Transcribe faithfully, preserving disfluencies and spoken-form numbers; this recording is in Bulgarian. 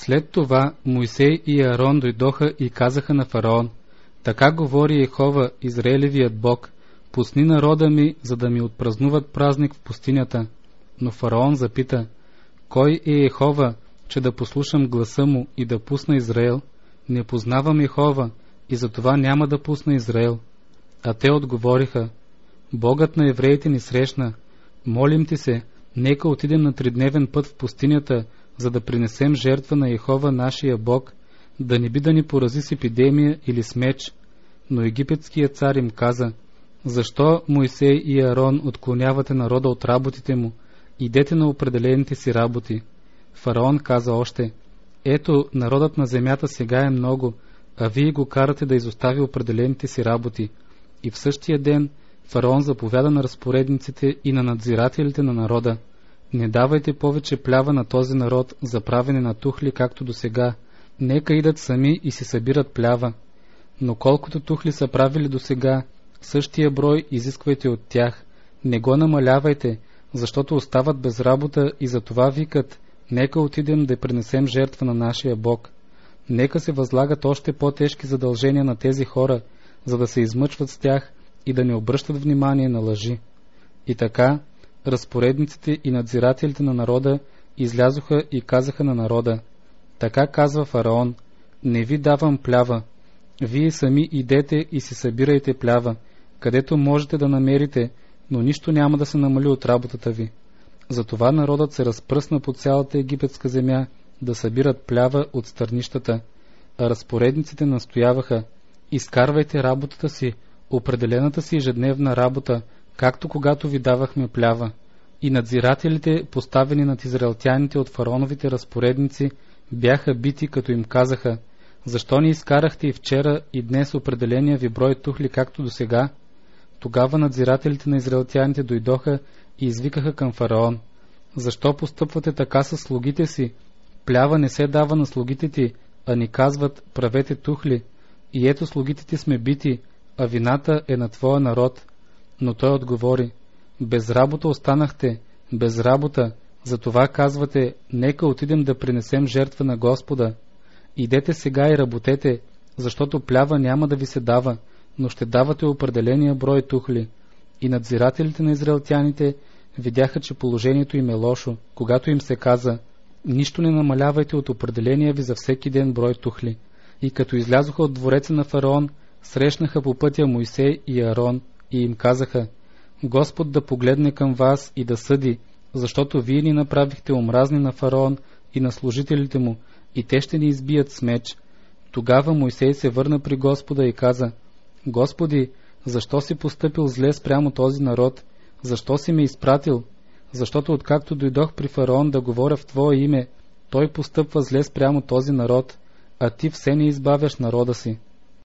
След това Мойсей и Аарон дойдоха и казаха на фараон: така говори Йехова, Израелевият Бог: пусни народа ми, за да ми отпразнуват празник в пустинята. Но фараон запита: кой е Йехова, че да послушам гласа му и да пусна Израел? Не познавам Йехова и затова няма да пусна Израел. А те отговориха: Богът на евреите ни срещна. Молим ти се, нека отидем на тридневен път в пустинята, за да принесем жертва на Йехова нашия Бог, да не би да ни порази с епидемия или с меч. Но египетският цар им каза: защо Мойсей и Аарон отклонявате народа от работите му? Идете на определените си работи. Фараон каза още: ето, народът на земята сега е много, а вие го карате да изостави определените си работи. И в същия ден фараон заповяда на разпоредниците и на надзирателите на народа: не давайте повече плява на този народ за правене на тухли, както досега. Нека идат сами и си събират плява. Но колкото тухли са правили досега, същия брой изисквайте от тях. Не го намалявайте, защото остават без работа и за това викат: нека отидем да принесем жертва на нашия Бог. Нека се възлагат още по-тежки задължения на тези хора, за да се измъчват с тях и да не обръщат внимание на лъжи. И така, разпоредниците и надзирателите на народа излязоха и казаха на народа: така казва фараон: не ви давам плява. Вие сами идете и си събирайте плява, където можете да намерите, но нищо няма да се намали от работата ви. Затова народът се разпръсна по цялата египетска земя да събират плява от стърнищата, а разпоредниците настояваха: изкарвайте работата си, определената си ежедневна работа, както когато ви давахме плява. И надзирателите, поставени над израелтяните от фараоновите разпоредници, бяха бити, като им казаха: защо не изкарахте и вчера и днес определения ви брой тухли, както досега? Тогава надзирателите на израелтяните дойдоха и извикаха към фараон: защо постъпвате така с слугите си? Плява не се дава на слугите ти, а ни казват: правете тухли. И ето слугите ти сме бити, а вината е на твоя народ. Но той отговори: без работа останахте, без работа, затова казвате: нека отидем да принесем жертва на Господа. Идете сега и работете, защото плява няма да ви се дава, но ще давате определения брой тухли. И надзирателите на израелтяните видяха, че положението им е лошо, когато им се каза: нищо не намалявайте от определения ви за всеки ден брой тухли. И като излязоха от двореца на фараон, срещнаха по пътя Мойсей и Аарон и им казаха: Господ да погледне към вас и да съди, защото вие ни направихте омразни на фараон и на служителите му, и те ще ни избият с меч. Тогава Мойсей се върна при Господа и каза: Господи, защо си постъпил зле спрямо този народ? Защо си ме изпратил? Защото откакто дойдох при фараон да говоря в Твое име, той постъпва зле спрямо този народ, а Ти все не избавяш народа си.